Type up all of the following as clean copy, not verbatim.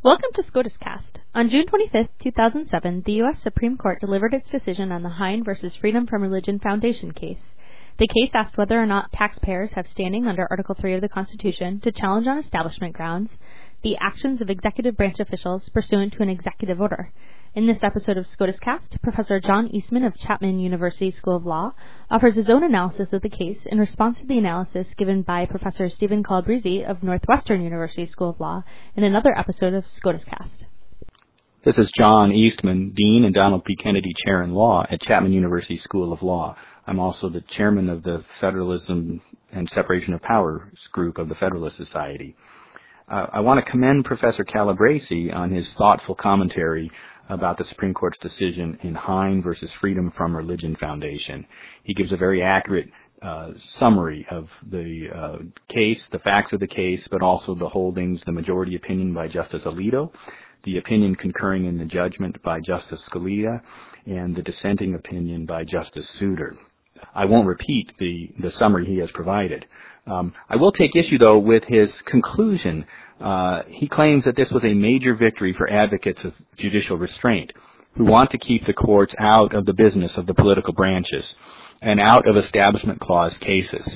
Welcome to SCOTUScast. On June 25, 2007, the U.S. Supreme Court delivered its decision on the Hine v. Freedom from Religion Foundation case. The case asked whether or not taxpayers have standing under Article 3 of the Constitution to challenge on establishment grounds the actions of executive branch officials pursuant to an executive order. In this episode of SCOTUScast, Professor John Eastman of Chapman University School of Law offers his own analysis of the case in response to the analysis given by Professor Stephen Calabrese of Northwestern University School of Law in another episode of SCOTUScast. This is John Eastman, Dean and Donald P. Kennedy Chair in Law at Chapman University School of Law. I'm also the chairman of the Federalism and Separation of Powers group of the Federalist Society. I want to commend Professor Calabrese on his thoughtful commentary about the Supreme Court's decision in Hine v. Freedom from Religion Foundation. He gives a very accurate summary of the case, the facts of the case, but also the holdings, the majority opinion by Justice Alito, the opinion concurring in the judgment by Justice Scalia, and the dissenting opinion by Justice Souter. I won't repeat the summary he has provided. I will take issue, though, with his conclusion. He claims that this was a major victory for advocates of judicial restraint who want to keep the courts out of the business of the political branches and out of Establishment Clause cases.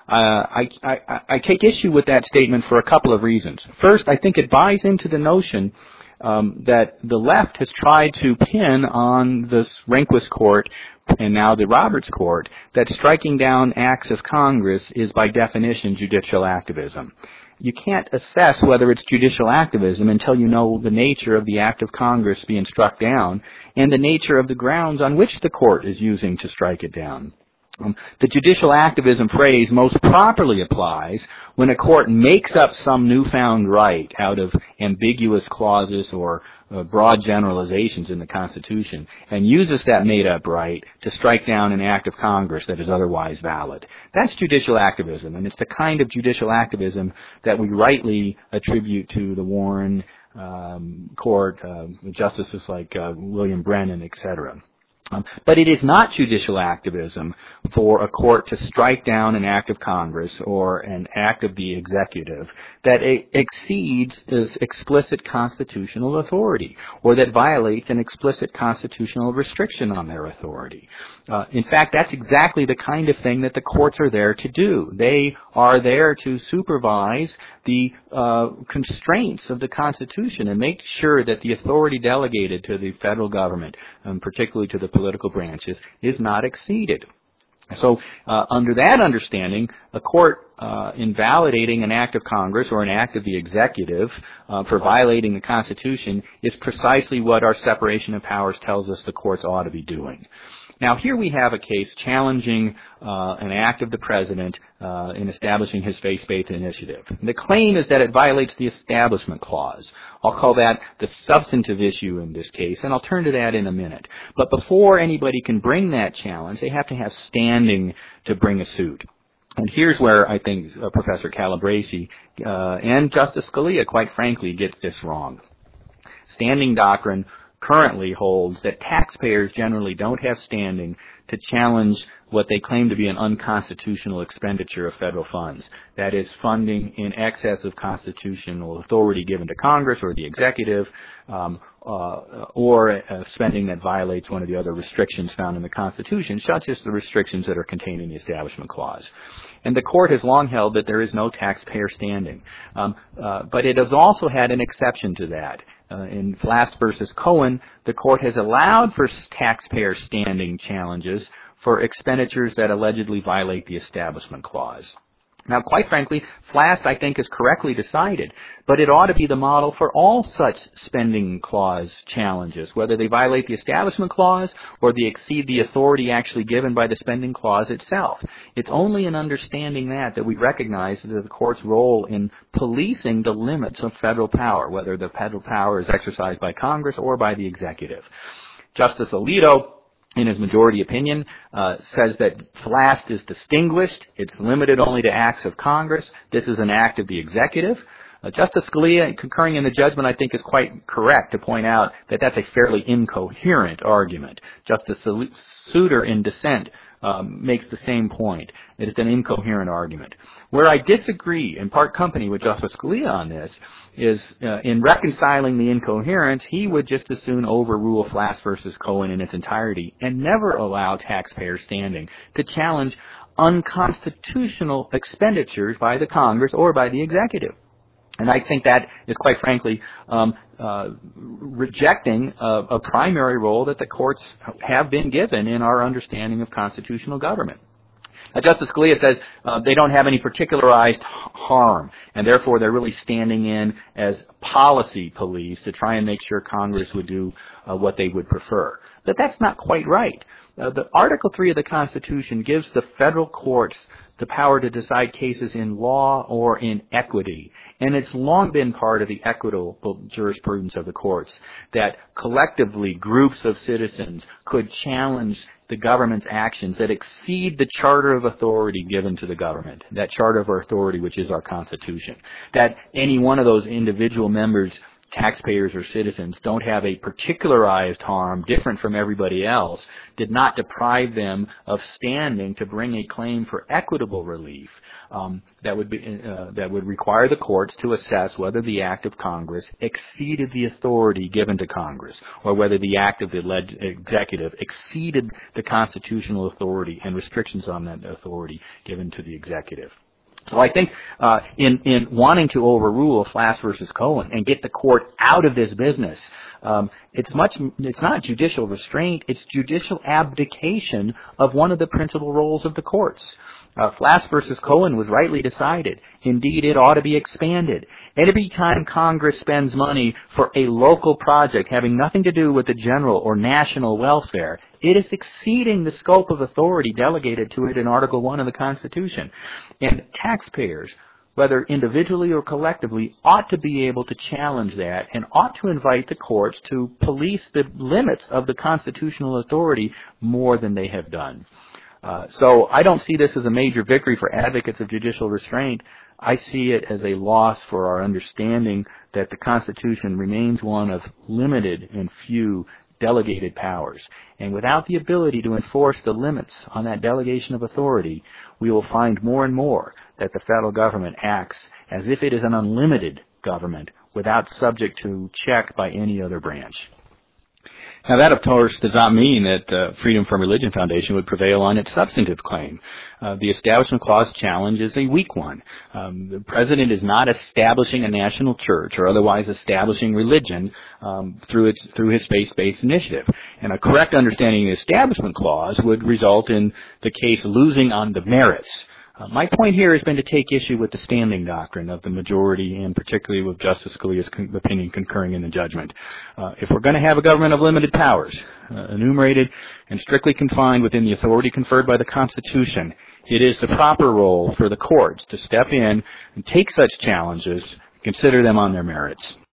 I take issue with that statement for a couple of reasons. First, I think it buys into the notion that the left has tried to pin on this Rehnquist court and now the Roberts court that striking down acts of Congress is by definition judicial activism. You can't assess whether it's judicial activism until you know the nature of the act of Congress being struck down and the nature of the grounds on which the court is using to strike it down. The judicial activism phrase most properly applies when a court makes up some newfound right out of ambiguous clauses or broad generalizations in the Constitution and uses that made-up right to strike down an act of Congress that is otherwise valid. That's judicial activism, and it's the kind of judicial activism that we rightly attribute to the Warren Court, justices like William Brennan, etc. But it is not judicial activism for a court to strike down an act of Congress or an act of the executive that exceeds its explicit constitutional authority or that violates an explicit constitutional restriction on their authority. In fact, that's exactly the kind of thing that the courts are there to do. They are there to supervise the constraints of the Constitution and make sure that the authority delegated to the federal government, particularly to the political branches, is not exceeded. So under that understanding, a court invalidating an act of Congress or an act of the executive for violating the Constitution is precisely what our separation of powers tells us the courts ought to be doing. Now, here we have a case challenging an act of the President in establishing his faith-based initiative. The claim is that it violates the Establishment Clause. I'll call that the substantive issue in this case, and I'll turn to that in a minute. But before anybody can bring that challenge, they have to have standing to bring a suit. And here's where I think Professor Calabrese and Justice Scalia, quite frankly, get this wrong. Standing doctrine currently holds that taxpayers generally don't have standing to challenge what they claim to be an unconstitutional expenditure of federal funds. That is, funding in excess of constitutional authority given to Congress or the executive, or spending that violates one of the other restrictions found in the Constitution, such as the restrictions that are contained in the Establishment Clause. And the court has long held that there is no taxpayer standing. But it has also had an exception to that. In Flast versus Cohen, the court has allowed for taxpayer standing challenges for expenditures that allegedly violate the Establishment Clause. Now, quite frankly, Flast, I think, is correctly decided, but it ought to be the model for all such spending clause challenges, whether they violate the Establishment Clause or they exceed the authority actually given by the spending clause itself. It's only in understanding that we recognize that the court's role in policing the limits of federal power, whether the federal power is exercised by Congress or by the executive. Justice Alito, in his majority opinion, says that Flast is distinguished. It's limited only to acts of Congress. This is an act of the executive. Justice Scalia, concurring in the judgment, I think is quite correct to point out that that's a fairly incoherent argument. Justice Souter, in dissent, makes the same point. It's an incoherent argument. Where I disagree, in part company with Justice Scalia on this, is in reconciling the incoherence, he would just as soon overrule Flass versus Cohen in its entirety and never allow taxpayer standing to challenge unconstitutional expenditures by the Congress or by the executive. And I think that is, quite frankly, rejecting a primary role that the courts have been given in our understanding of constitutional government. Justice Scalia says they don't have any particularized harm, and therefore they're really standing in as policy police to try and make sure Congress would do what they would prefer. But that's not quite right. The Article 3 of the Constitution gives the federal courts the power to decide cases in law or in equity. And it's long been part of the equitable jurisprudence of the courts that collectively groups of citizens could challenge the government's actions that exceed the charter of authority given to the government, that charter of authority which is our Constitution. That any one of those individual members, taxpayers or citizens, don't have a particularized harm different from everybody else, did not deprive them of standing to bring a claim for equitable relief that would require the courts to assess whether the act of Congress exceeded the authority given to Congress, or whether the act of the executive exceeded the constitutional authority and restrictions on that authority given to the executive. So I think in wanting to overrule Flass versus Cohen and get the court out of this business, it's not judicial restraint, it's judicial abdication of one of the principal roles of the courts. Flass versus Cohen was rightly decided. Indeed, it ought to be expanded. Every time Congress spends money for a local project having nothing to do with the general or national welfare, it is exceeding the scope of authority delegated to it in Article 1 of the Constitution. And taxpayers, whether individually or collectively, ought to be able to challenge that and ought to invite the courts to police the limits of the constitutional authority more than they have done. So I don't see this as a major victory for advocates of judicial restraint. I see it as a loss for our understanding that the Constitution remains one of limited and few delegated powers. And without the ability to enforce the limits on that delegation of authority, we will find more and more that the federal government acts as if it is an unlimited government without subject to check by any other branch. Now, that, of course, does not mean that the Freedom from Religion Foundation would prevail on its substantive claim. The Establishment Clause challenge is a weak one. The President is not establishing a national church or otherwise establishing religion through his faith-based initiative. And a correct understanding of the Establishment Clause would result in the case losing on the merits. My point here has been to take issue with the standing doctrine of the majority, and particularly with Justice Scalia's opinion concurring in the judgment. If we're going to have a government of limited powers, enumerated and strictly confined within the authority conferred by the Constitution, it is the proper role for the courts to step in and take such challenges, consider them on their merits.